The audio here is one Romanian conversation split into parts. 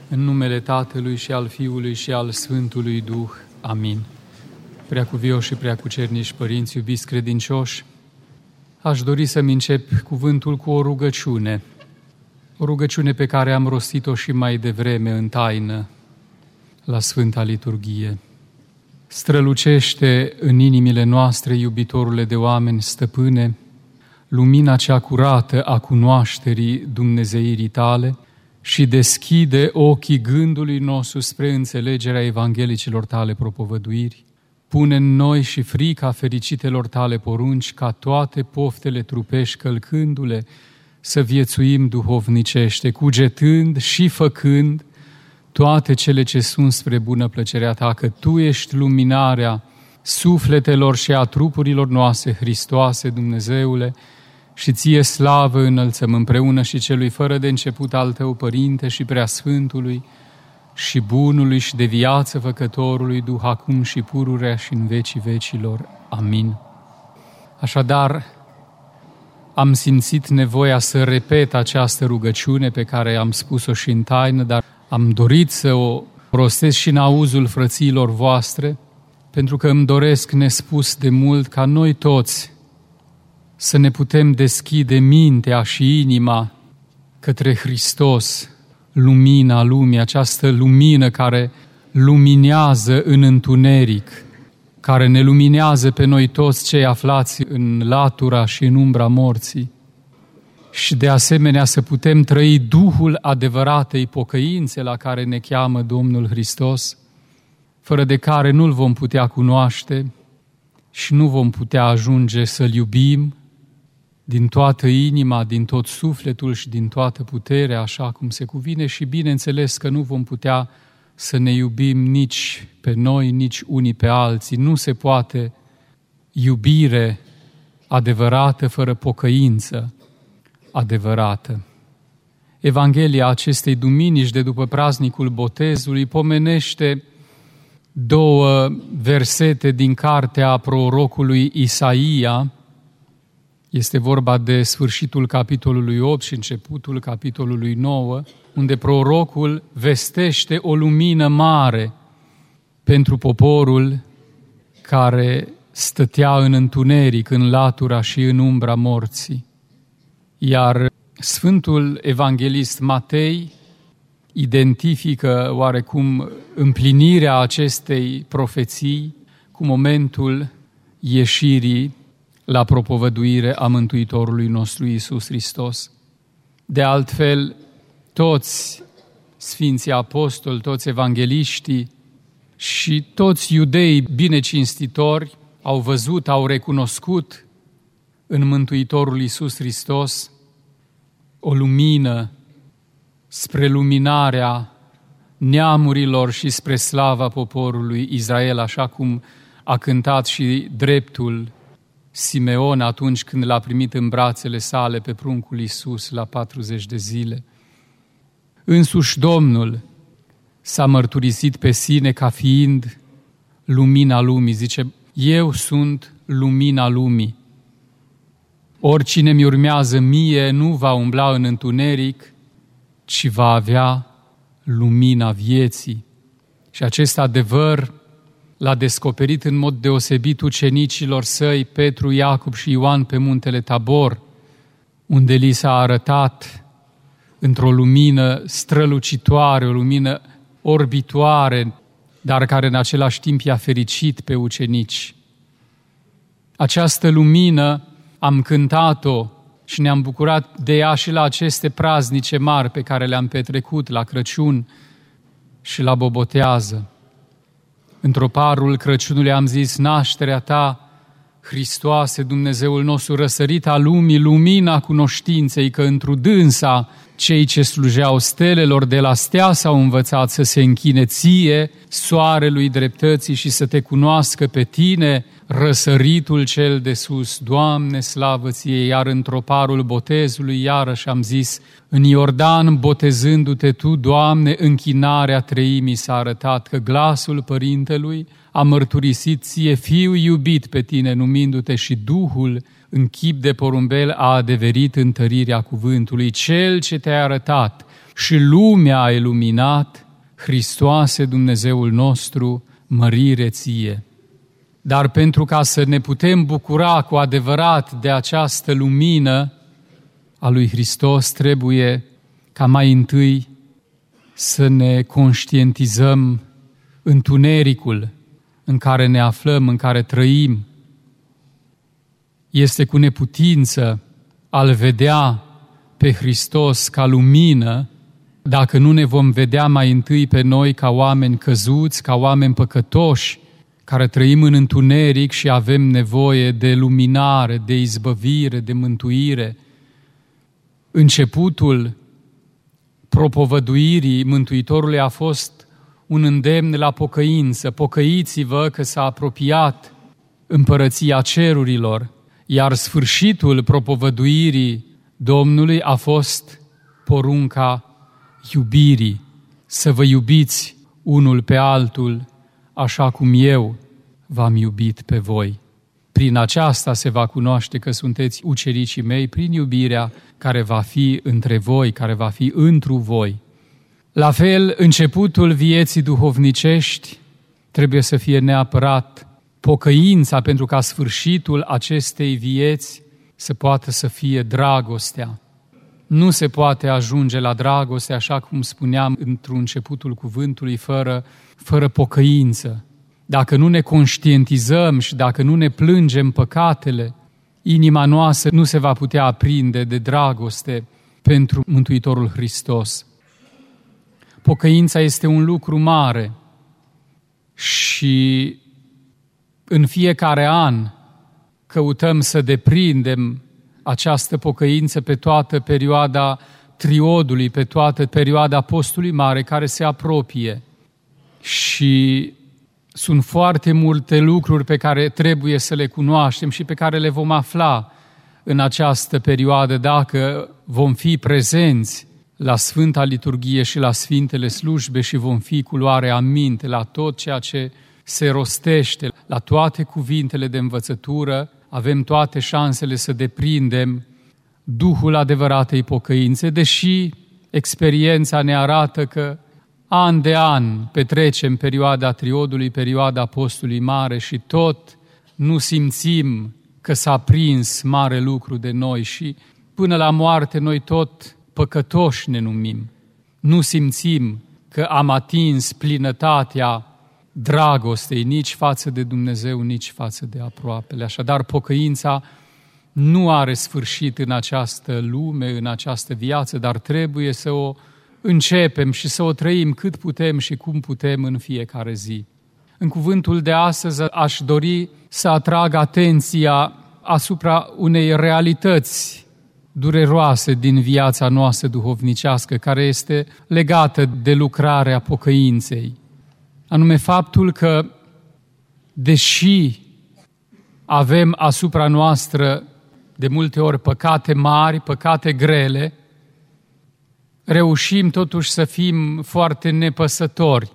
În numele Tatălui și al Fiului și al Sfântului Duh. Amin. Preacuvioși și preacucernici părinți, iubiți credincioși, aș dori să-mi încep cuvântul cu o rugăciune pe care am rostit-o și mai devreme în taină la Sfânta Liturghie. Strălucește în inimile noastre, iubitorule de oameni, stăpâne, lumina cea curată a cunoașterii dumnezeirii tale și deschide ochii gândului nostru spre înțelegerea evanghelicilor tale propovăduiri. Pune în noi și frica fericitelor tale porunci, ca toate poftele trupești călcându-le să viețuim duhovnicește, cugetând și făcând toate cele ce sunt spre bună plăcerea ta, că tu ești luminarea sufletelor și a trupurilor noastre, Hristoase, Dumnezeule, și ție slavă înălțăm împreună și celui fără de început al tău, Părinte, și Preasfântului și Bunului și de viață Făcătorului Duh, acum și pururea și în vecii vecilor. Amin. Așadar, am simțit nevoia să repet această rugăciune pe care am spus-o și în taină, dar am dorit să o rostesc și în auzul frățiilor voastre, pentru că îmi doresc nespus de mult ca noi toți să ne putem deschide mintea și inima către Hristos, lumina lumii, această lumină care luminează în întuneric, care ne luminează pe noi toți cei aflați în latura și în umbra morții. Și de asemenea să putem trăi Duhul adevăratei pocăințe la care ne cheamă Domnul Hristos, fără de care nu-L vom putea cunoaște și nu vom putea ajunge să-L iubim din toată inima, din tot sufletul și din toată puterea, așa cum se cuvine, și bineînțeles că nu vom putea să ne iubim nici pe noi, nici unii pe alții. Nu se poate iubire adevărată fără pocăință adevărată. Evanghelia acestei duminici de după praznicul botezului pomenește două versete din cartea prorocului Isaia. Este vorba de sfârșitul capitolului 8 și începutul capitolului 9, unde prorocul vestește o lumină mare pentru poporul care stătea în întuneric, în latura și în umbra morții. Iar Sfântul Evanghelist Matei identifică oarecum împlinirea acestei profeții cu momentul ieșirii la propovăduire a Mântuitorului nostru Iisus Hristos. De altfel, toți Sfinții Apostoli, toți evangeliștii și toți iudeii binecinstitori au văzut, au recunoscut în Mântuitorul Iisus Hristos o lumină spre luminarea neamurilor și spre slava poporului Israel, așa cum a cântat și dreptul Simeon atunci când l-a primit în brațele sale pe pruncul Iisus la 40 de zile. Însuși Domnul s-a mărturisit pe sine ca fiind lumina lumii. Zice, eu sunt lumina lumii. Oricine mi urmează mie nu va umbla în întuneric, ci va avea lumina vieții. Și acest adevăr l-a descoperit în mod deosebit ucenicilor săi, Petru, Iacob și Ioan, pe muntele Tabor, unde li s-a arătat într-o lumină strălucitoare, o lumină orbitoare, dar care în același timp i-a fericit pe ucenici. Această lumină am cântat-o și ne-am bucurat de ea și la aceste praznice mari pe care le-am petrecut, la Crăciun și la Bobotează. Într-o parul Crăciunului am zis, nașterea ta, Hristoase, Dumnezeul nostru, răsărita lumii, lumina cunoștinței, că într-o dânsa cei ce slujeau stelelor de la stea s-au învățat să se închine ție, soarelui dreptății, și să te cunoască pe tine, răsăritul cel de sus. Doamne, slavă ție! Iar într-o parul botezului iarăși am zis, în Iordan, botezându-te tu, Doamne, închinarea treimii s-a arătat, că glasul Părintelui a mărturisit ție, Fiul iubit pe tine, numindu-te, și Duhul în chip de porumbel a adeverit întărirea cuvântului. Cel ce te-a arătat și lumea a iluminat, Hristoase Dumnezeul nostru, mărire ție. Dar pentru ca să ne putem bucura cu adevărat de această lumină a lui Hristos, trebuie ca mai întâi să ne conștientizăm întunericul în care ne aflăm, în care trăim. Este cu neputință a-L vedea pe Hristos ca lumină, dacă nu ne vom vedea mai întâi pe noi ca oameni căzuți, ca oameni păcătoși, care trăim în întuneric și avem nevoie de luminare, de izbăvire, de mântuire. Începutul propovăduirii Mântuitorului a fost un îndemn la pocăință. Pocăiți-vă că s-a apropiat împărăția cerurilor, iar sfârșitul propovăduirii Domnului a fost porunca iubirii, să vă iubiți unul pe altul, așa cum eu v-am iubit pe voi. Prin aceasta se va cunoaște că sunteți ucenicii mei, prin iubirea care va fi între voi, care va fi întru voi. La fel, începutul vieții duhovnicești trebuie să fie neapărat pocăința, pentru ca sfârșitul acestei vieți să poată să fie dragostea. Nu se poate ajunge la dragoste, așa cum spuneam într-un începutul cuvântului, fără pocăință. Dacă nu ne conștientizăm și dacă nu ne plângem păcatele, inima noastră nu se va putea aprinde de dragoste pentru Mântuitorul Hristos. Pocăința este un lucru mare și în fiecare an căutăm să deprindem această pocăință pe toată perioada triodului, pe toată perioada postului mare care se apropie. Și sunt foarte multe lucruri pe care trebuie să le cunoaștem și pe care le vom afla în această perioadă dacă vom fi prezenți la Sfânta Liturghie și la Sfintele Slujbe și vom fi cu luare aminte la tot ceea ce se rostește, la toate cuvintele de învățătură. Avem toate șansele să deprindem Duhul adevăratei pocăințe, deși experiența ne arată că an de an petrecem perioada triodului, perioada postului mare și tot nu simțim că s-a prins mare lucru de noi și până la moarte noi tot păcătoși ne numim. Nu simțim că am atins plinătatea dragostei nici față de Dumnezeu, nici față de aproapele. Așadar, pocăința nu are sfârșit în această lume, în această viață, dar trebuie să o începem și să o trăim cât putem și cum putem în fiecare zi. În cuvântul de astăzi aș dori să atrag atenția asupra unei realități dureroase din viața noastră duhovnicească, care este legată de lucrarea pocăinței. Anume faptul că, deși avem asupra noastră de multe ori păcate mari, păcate grele, reușim totuși să fim foarte nepăsători.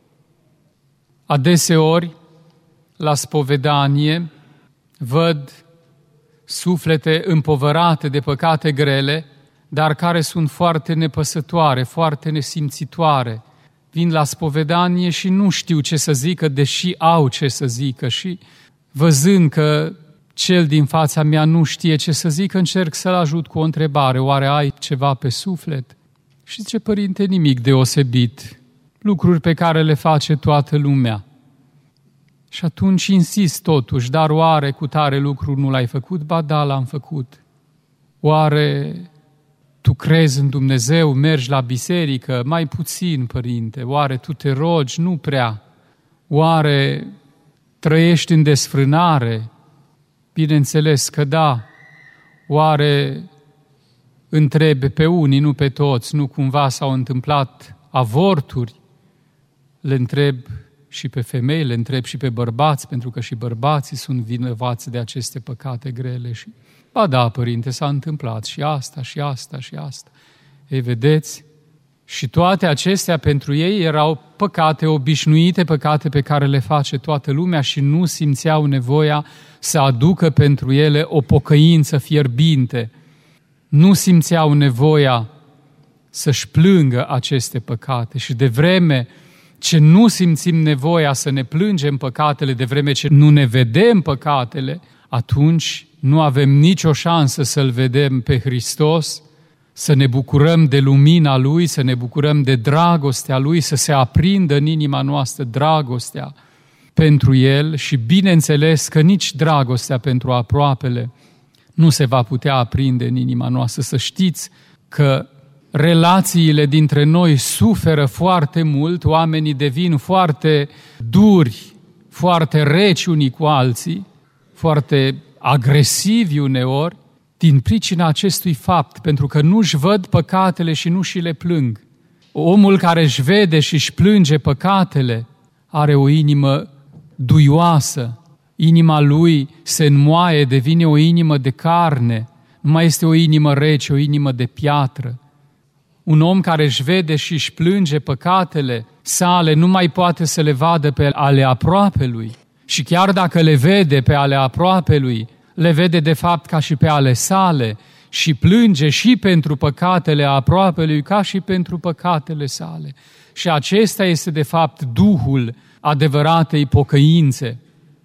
Adeseori, la spovedanie, văd suflete împovărate de păcate grele, dar care sunt foarte nepăsătoare, foarte nesimțitoare. Vin la spovedanie și nu știu ce să zică, deși au ce să zică și văzând că cel din fața mea nu știe ce să zică, încerc să-l ajut cu o întrebare. Oare ai ceva pe suflet? Și zice: părinte, nimic deosebit, lucruri pe care le face toată lumea. Și atunci insist totuși: dar oare cu tare lucru nu l-ai făcut? Ba da, l-am făcut. Oare tu crezi în Dumnezeu, mergi la biserică? Mai puțin, părinte. Oare tu te rogi? Nu prea. Oare trăiești în desfrânare? Bineînțeles că da. Oare întrebi pe unii, nu pe toți, nu cumva s-au întâmplat avorturi? Le întreb și pe femei, le întreb și pe bărbați, pentru că și bărbații sunt vinovați de aceste păcate grele. Și, ba da, părinte, s-a întâmplat și asta, și asta, și asta. Ei, vedeți? Și toate acestea pentru ei erau păcate obișnuite, păcate pe care le face toată lumea și nu simțeau nevoia să aducă pentru ele o pocăință fierbinte. Nu simțeau nevoia să-și plângă aceste păcate. Și de vreme ce nu simțim nevoia să ne plângem păcatele, de vreme ce nu ne vedem păcatele, atunci nu avem nicio șansă să-L vedem pe Hristos, să ne bucurăm de lumina Lui, să ne bucurăm de dragostea Lui, să se aprindă în inima noastră dragostea pentru El și bineînțeles că nici dragostea pentru aproapele nu se va putea aprinde în inima noastră. Să știți că relațiile dintre noi suferă foarte mult, oamenii devin foarte duri, foarte reci unii cu alții, foarte agresivi uneori, din pricina acestui fapt, pentru că nu-și văd păcatele și nu și le plâng. Omul care își vede și își plânge păcatele are o inimă duioasă, inima lui se înmoaie, devine o inimă de carne, nu mai este o inimă rece, o inimă de piatră. Un om care își vede și își plânge păcatele sale nu mai poate să le vadă pe ale aproapelui. Și chiar dacă le vede pe ale aproapelui, le vede de fapt ca și pe ale sale și plânge și pentru păcatele aproapelui ca și pentru păcatele sale. Și acesta este de fapt Duhul adevăratei pocăințe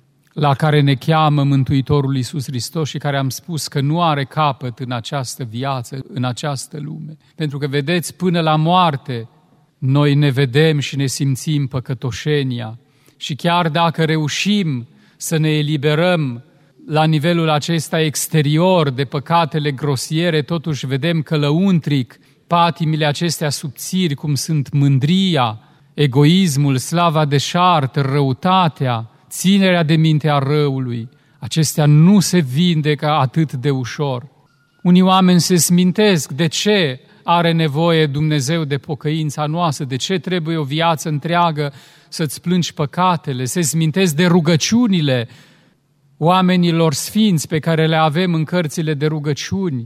la care ne cheamă Mântuitorul Iisus Hristos și care am spus că nu are capăt în această viață, în această lume. Pentru că, vedeți, până la moarte noi ne vedem și ne simțim păcătoșenia și chiar dacă reușim să ne eliberăm la nivelul acesta exterior de păcatele grosiere, totuși vedem că lăuntric patimile acestea subțiri, cum sunt mândria, egoismul, slava deșartă, răutatea, ținerea de minte a răului, acestea nu se vindecă atât de ușor. Unii oameni se smintesc de ce are nevoie Dumnezeu de pocăința noastră, de ce trebuie o viață întreagă să-ți plângi păcatele, se smintesc de rugăciunile oamenilor sfinți pe care le avem în cărțile de rugăciuni,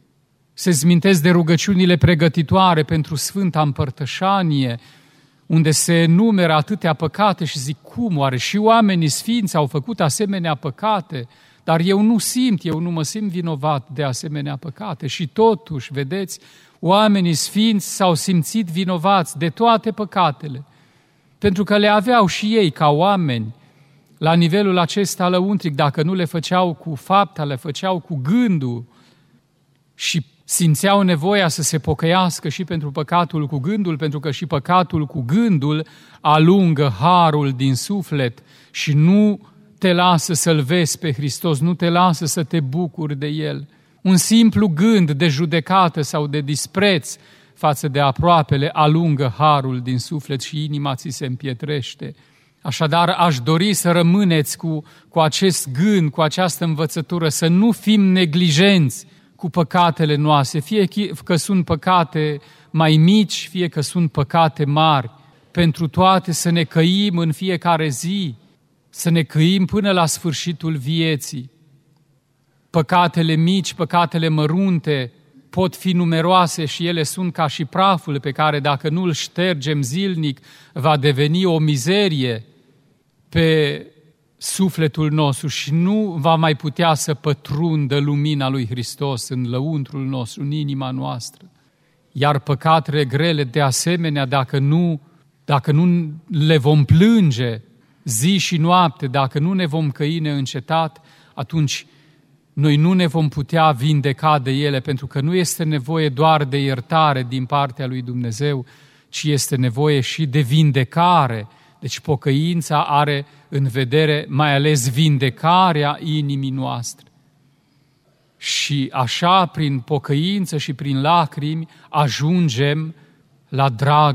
se smintesc de rugăciunile pregătitoare pentru Sfânta Împărtășanie, unde se enumeră atâtea păcate și zic, cum oare și oamenii sfinți au făcut asemenea păcate, dar eu nu mă simt vinovat de asemenea păcate. Și totuși, vedeți, oamenii sfinți s-au simțit vinovați de toate păcatele, pentru că le aveau și ei ca oameni la nivelul acesta lăuntric, dacă nu le făceau cu fapta, le făceau cu gândul și simțeau nevoia să se pocăiască și pentru păcatul cu gândul, pentru că și păcatul cu gândul alungă harul din suflet și nu te lasă să-L vezi pe Hristos, nu te lasă să te bucuri de El. Un simplu gând de judecată sau de dispreț față de aproapele alungă harul din suflet și inima ți se împietrește. Așadar, aș dori să rămâneți cu acest gând, cu această învățătură, să nu fim neglijenți cu păcatele noastre, fie că sunt păcate mai mici, fie că sunt păcate mari. Pentru toate să ne căim în fiecare zi, să ne căim până la sfârșitul vieții. Păcatele mici, păcatele mărunte pot fi numeroase și ele sunt ca și praful pe care dacă nu îl ștergem zilnic va deveni o mizerie pe sufletul nostru și nu va mai putea să pătrundă lumina lui Hristos în lăuntrul nostru, în inima noastră. Iar păcatele grele, de asemenea, dacă nu le vom plânge zi și noapte, dacă nu ne vom căi neîncetat, atunci noi nu ne vom putea vindeca de ele, pentru că nu este nevoie doar de iertare din partea lui Dumnezeu, ci este nevoie și de vindecare. Deci pocăința are în vedere mai ales vindecarea inimii noastre. Și așa, prin pocăință și prin lacrimi, ajungem la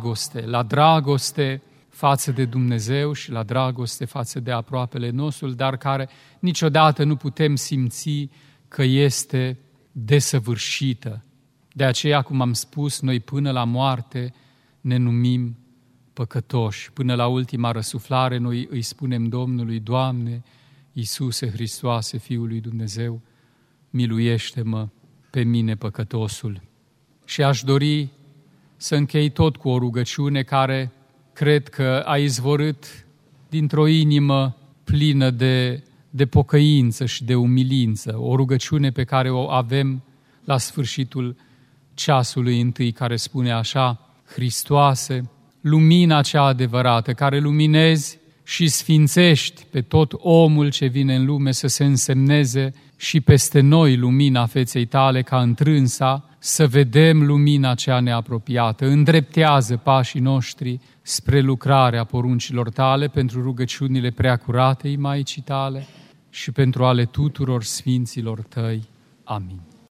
dragoste față de Dumnezeu și la dragoste față de aproapele nostru, dar care niciodată nu putem simți că este desăvârșită. De aceea, cum am spus, noi până la moarte ne numim păcătoși. Până la ultima răsuflare noi îi spunem Domnului, Doamne, Iisuse Hristoase, Fiul lui Dumnezeu, miluiește-mă pe mine păcătosul. Și aș dori să închei tot cu o rugăciune care cred că a izvorât dintr-o inimă plină de pocăință și de umilință, o rugăciune pe care o avem la sfârșitul ceasului întâi, care spune așa: Hristoase, lumina cea adevărată, care luminezi și sfințești pe tot omul ce vine în lume, să se însemneze și peste noi lumina feței tale, ca întrânsa să vedem lumina cea neapropiată. Îndreptează pașii noștri spre lucrarea poruncilor tale, pentru rugăciunile preacuratei Maicii tale și pentru ale tuturor sfinților tăi. Amin.